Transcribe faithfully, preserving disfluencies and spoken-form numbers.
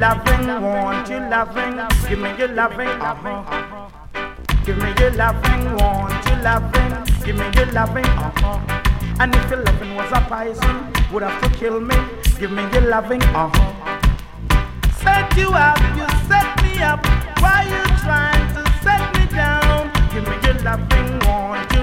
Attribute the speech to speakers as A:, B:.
A: loving, want you loving, give me your loving, uh-huh. Give me your loving, want you loving, give me your loving, uh-huh. And if your loving was a poison, would have to kill me, give me your loving, uh-huh. Set you up, you set me up, why you trying to set me down? Give me your loving, want you